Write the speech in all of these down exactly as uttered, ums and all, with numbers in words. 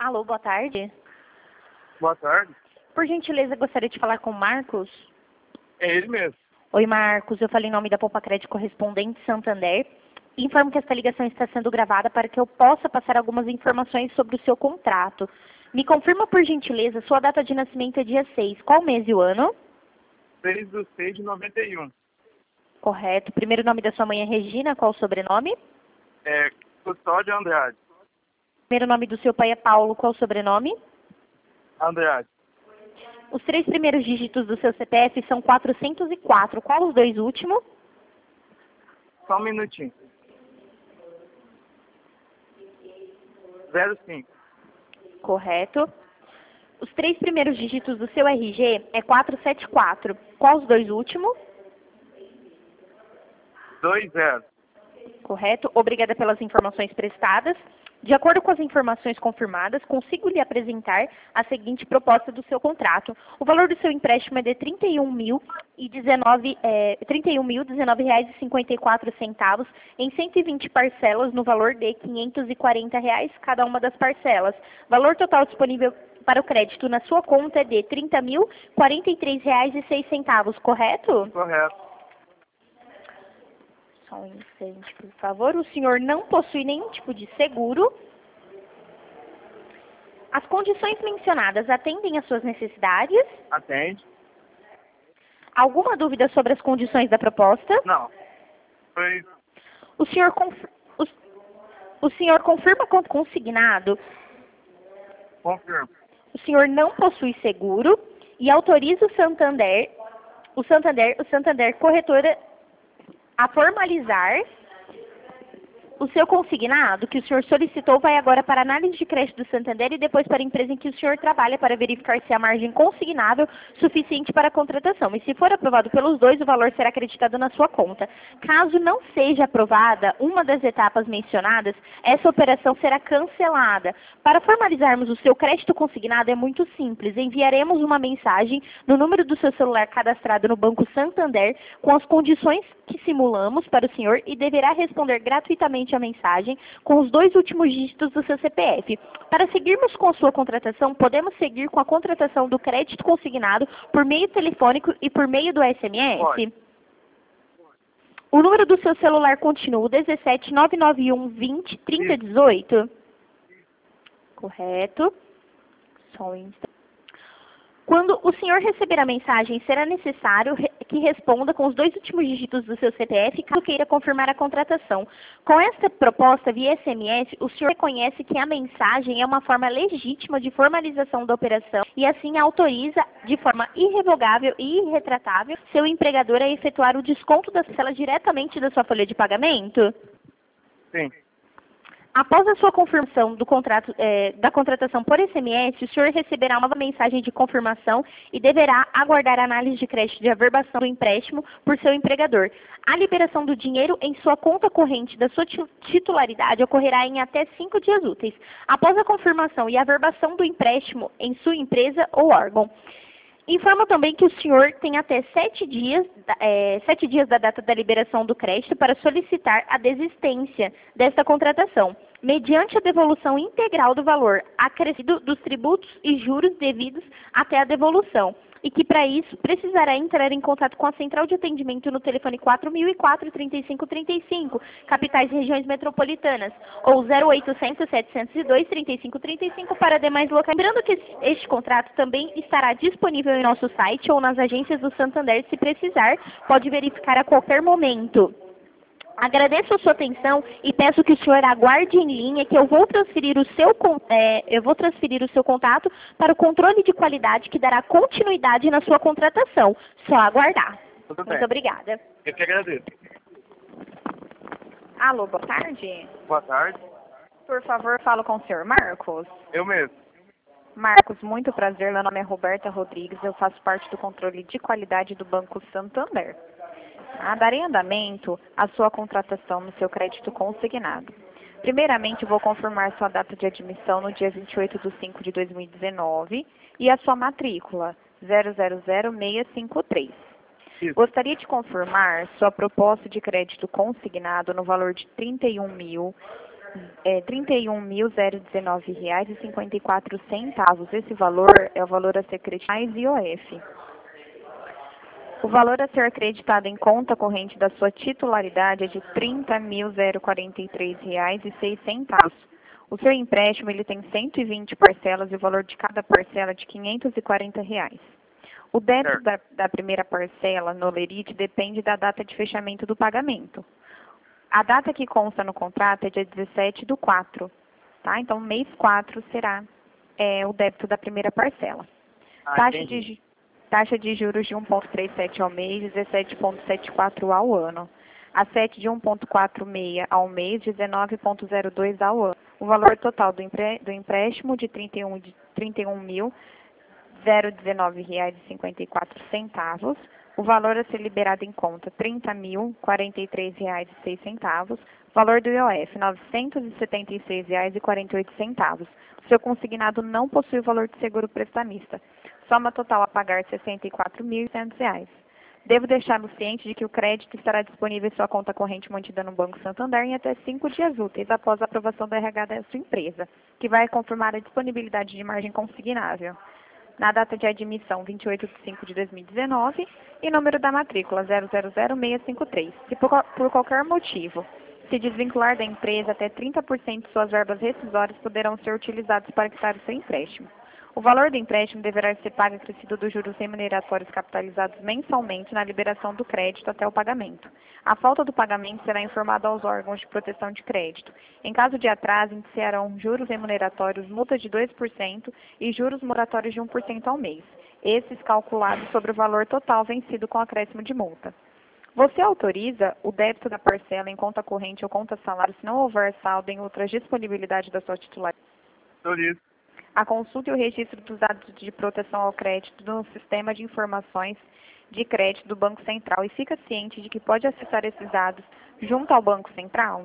Alô, boa tarde. Boa tarde. Por gentileza, gostaria de falar com o Marcos. É ele mesmo. Oi, Marcos. Eu falei em nome da Poupa Crédito Correspondente Santander. Informo que esta ligação está sendo gravada para que eu possa passar algumas informações sobre o seu contrato. Me confirma, por gentileza, sua data de nascimento é dia seis. Qual mês e o ano? seis do seis de noventa e um. Correto. Primeiro nome da sua mãe é Regina. Qual o sobrenome? É Custódio Andrade. Primeiro nome do seu pai é Paulo. Qual o sobrenome? Andrade. Os três primeiros dígitos do seu C P F são quatrocentos e quatro. Qual os dois últimos? Só um minutinho. zero cinco. Correto. Os três primeiros dígitos do seu R G é quatrocentos e setenta e quatro. Qual os dois últimos? dois zero. Correto. Obrigada pelas informações prestadas. De acordo com as informações confirmadas, consigo lhe apresentar a seguinte proposta do seu contrato. O valor do seu empréstimo é de trinta e um mil e dezenove reais e cinquenta e quatro centavos em cento e vinte parcelas no valor de quinhentos e quarenta reais cada uma das parcelas. Valor total disponível para o crédito na sua conta é de trinta mil e quarenta e três reais e seis centavos, correto? Correto. Só um instante, por favor. O senhor não possui nenhum tipo de seguro. As condições mencionadas atendem às suas necessidades? Atende? Alguma dúvida sobre as condições da proposta? Não. Foi. O senhor, conf... o... o senhor confirma quanto consignado? Confirmo. O senhor não possui seguro e autoriza o Santander, o Santander, o Santander Corretora a formalizar o seu consignado, que o senhor solicitou, vai agora para a análise de crédito do Santander e depois para a empresa em que o senhor trabalha para verificar se a margem consignável suficiente para a contratação. E se for aprovado pelos dois, o valor será acreditado na sua conta. Caso não seja aprovada uma das etapas mencionadas, essa operação será cancelada. Para formalizarmos o seu crédito consignado é muito simples. Enviaremos uma mensagem no número do seu celular cadastrado no Banco Santander com as condições que simulamos para o senhor e deverá responder gratuitamente a mensagem com os dois últimos dígitos do seu C P F. Para seguirmos com a sua contratação, podemos seguir com a contratação do crédito consignado por meio telefônico e por meio do S M S? Pode. O número do seu celular continua o dezessete, nove nove um, vinte, trinta, dezoito? Correto. Só um instante. Quando o senhor receber a mensagem, será necessário que responda com os dois últimos dígitos do seu C P F, caso queira confirmar a contratação. Com esta proposta via S M S, o senhor reconhece que a mensagem é uma forma legítima de formalização da operação e assim autoriza de forma irrevogável e irretratável seu empregador a efetuar o desconto da parcela diretamente da sua folha de pagamento? Sim. Após a sua confirmação do contrato, eh, da contratação por S M S, o senhor receberá uma nova mensagem de confirmação e deverá aguardar a análise de crédito de averbação do empréstimo por seu empregador. A liberação do dinheiro em sua conta corrente da sua titularidade ocorrerá em até cinco dias úteis, após a confirmação e averbação do empréstimo em sua empresa ou órgão. Informo também que o senhor tem até sete dias, é, sete dias da data da liberação do crédito para solicitar a desistência desta contratação, mediante a devolução integral do valor acrescido dos tributos e juros devidos até a devolução, e que para isso precisará entrar em contato com a central de atendimento no telefone quatro mil e quatro, trinta e cinco trinta e cinco, capitais e regiões metropolitanas, ou zero oitocentos, setecentos e dois, trinta e cinco trinta e cinco para demais locais. Lembrando que este contrato também estará disponível em nosso site ou nas agências do Santander, se precisar, pode verificar a qualquer momento. Agradeço a sua atenção e peço que o senhor aguarde em linha que eu vou transferir o seu, é, eu vou transferir o seu contato para o controle de qualidade que dará continuidade na sua contratação. Só aguardar. Tudo bem. Muito obrigada. Eu que agradeço. Alô, boa tarde. Boa tarde. Por favor, falo com o senhor Marcos. Eu mesmo. Marcos, muito prazer. Meu nome é Roberta Rodrigues. Eu faço parte do controle de qualidade do Banco Santander. Ah, darei andamento à sua contratação no seu crédito consignado. Primeiramente, vou confirmar sua data de admissão no dia vinte e oito de cinco de dois mil e dezenove e a sua matrícula zero zero zero seis cinco três. Isso. Gostaria de confirmar sua proposta de crédito consignado no valor de trinta e um mil é trinta e um mil dezenove reais e cinquenta e quatro centavos. Esse valor é o valor a ser creditado mais I O F. O valor a ser acreditado em conta corrente da sua titularidade é de trinta mil quarenta e três reais e seis centavos. O seu empréstimo ele tem cento e vinte parcelas e o valor de cada parcela é de quinhentos e quarenta reais. O débito da, da primeira parcela no Lerite depende da data de fechamento do pagamento. A data que consta no contrato é dia dezessete do quatro, tá? Então, mês quatro será é, o débito da primeira parcela. Ah, taxa, de, taxa de juros de um vírgula trinta e sete ao mês, dezessete vírgula setenta e quatro ao ano. A sete de um vírgula quarenta e seis ao mês, dezenove vírgula zero dois ao ano. O valor total do, empre, do empréstimo de trinta e um mil dezenove reais e cinquenta e quatro centavos. O valor a ser liberado em conta, trinta mil quarenta e três reais e seis centavos. Valor do I O F, novecentos e setenta e seis reais e quarenta e oito centavos. O seu consignado não possui o valor de seguro prestamista. Soma total a pagar, sessenta e quatro mil e cem reais. Devo deixá-lo ciente de que o crédito estará disponível em sua conta corrente mantida no Banco Santander em até cinco dias úteis após a aprovação do R H da sua empresa, que vai confirmar a disponibilidade de margem consignável. Na data de admissão, vinte e oito de cinco de dois mil e dezenove, e número da matrícula zero zero zero seis cinco três. Se por, por qualquer motivo se desvincular da empresa, até trinta por cento de suas verbas rescisórias poderão ser utilizadas para quitar o seu empréstimo. O valor do empréstimo deverá ser pago acrescido dos juros remuneratórios capitalizados mensalmente na liberação do crédito até o pagamento. A falta do pagamento será informada aos órgãos de proteção de crédito. Em caso de atraso, iniciarão juros remuneratórios, multa de dois por cento e juros moratórios de um por cento ao mês, esses calculados sobre o valor total vencido com acréscimo de multa. Você autoriza o débito da parcela em conta corrente ou conta salário se não houver saldo em outras disponibilidade da sua titularidade? Autorizo. A consulta e o registro dos dados de proteção ao crédito no sistema de informações de crédito do Banco Central e fica ciente de que pode acessar esses dados junto ao Banco Central?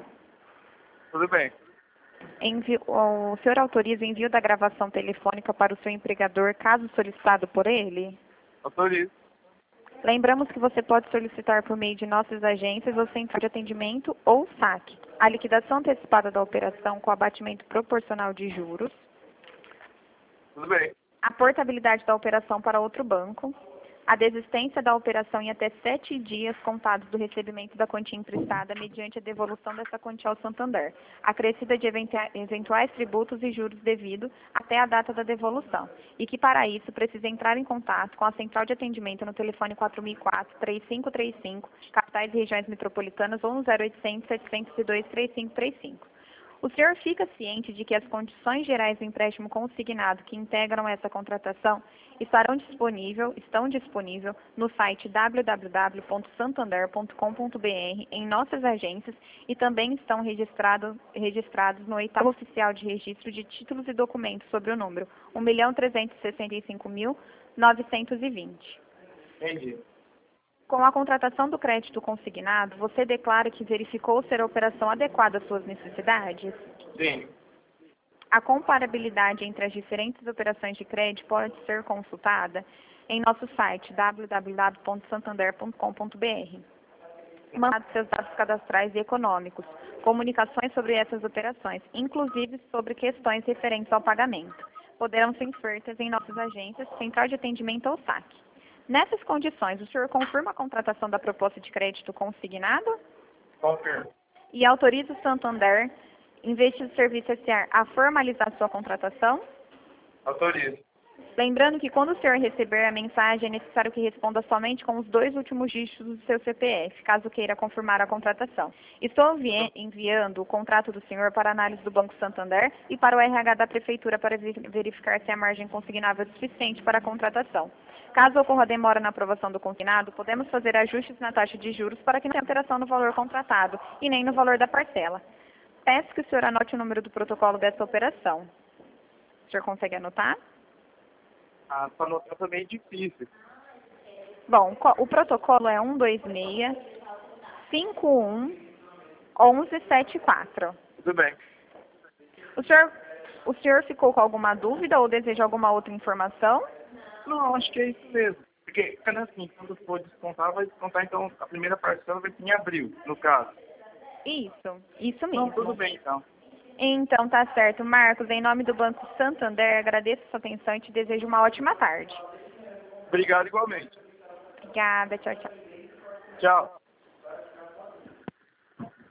Tudo bem. Envi o senhor autoriza o envio da gravação telefônica para o seu empregador, caso solicitado por ele? Autorizo. Lembramos que você pode solicitar por meio de nossas agências ou central de atendimento ou S A C a liquidação antecipada da operação com abatimento proporcional de juros, Tudo bem. a portabilidade da operação para outro banco, a desistência da operação em até sete dias contados do recebimento da quantia emprestada mediante a devolução dessa quantia ao Santander, acrescida de eventuais tributos e juros devido até a data da devolução, e que para isso precisa entrar em contato com a central de atendimento no telefone quatro mil e quatro, três cinco três cinco, capitais e regiões metropolitanas ou no zero oitocentos, setecentos e dois, três cinco três cinco. O senhor fica ciente de que as condições gerais do empréstimo consignado que integram essa contratação estarão disponível, estão disponíveis no site w w w ponto santander ponto com ponto b r em nossas agências e também estão registrado, registrados no oitavo oficial de registro de títulos e documentos sobre o número um milhão trezentos e sessenta e cinco mil novecentos e vinte. Entendi. Com a contratação do crédito consignado, você declara que verificou ser a operação adequada às suas necessidades? Sim. A comparabilidade entre as diferentes operações de crédito pode ser consultada em nosso site w w w ponto santander ponto com ponto b r. Mande seus dados cadastrais e econômicos, comunicações sobre essas operações, inclusive sobre questões referentes ao pagamento. Poderão ser feitas em nossas agências, central de atendimento ou S A C. Nessas condições, o senhor confirma a contratação da proposta de crédito consignado? Confirmo. E autoriza o Santander, Investido Serviço S A a formalizar sua contratação? Autorizo. Lembrando que quando o senhor receber a mensagem, é necessário que responda somente com os dois últimos dígitos do seu C P F, caso queira confirmar a contratação. Estou envi enviando o contrato do senhor para análise do Banco Santander e para o R H da Prefeitura para verificar se a margem consignável é suficiente para a contratação. Caso ocorra demora na aprovação do consignado, podemos fazer ajustes na taxa de juros para que não tenha alteração no valor contratado e nem no valor da parcela. Peço que o senhor anote o número do protocolo dessa operação. O senhor consegue anotar? Ah, para anotar também é difícil. Bom, o protocolo é um dois seis, cinco um, um um sete quatro. Tudo bem. O senhor, o senhor ficou com alguma dúvida ou deseja alguma outra informação? Não, acho que é isso mesmo. Porque, cara, assim, quando for descontar, vai descontar, então, a primeira parcela vai ser em abril, no caso. Isso, isso Não, mesmo. tudo bem então. Então, tá certo. Marcos, em nome do Banco Santander, agradeço a sua atenção e te desejo uma ótima tarde. Obrigado igualmente. Obrigada, tchau, tchau. Tchau.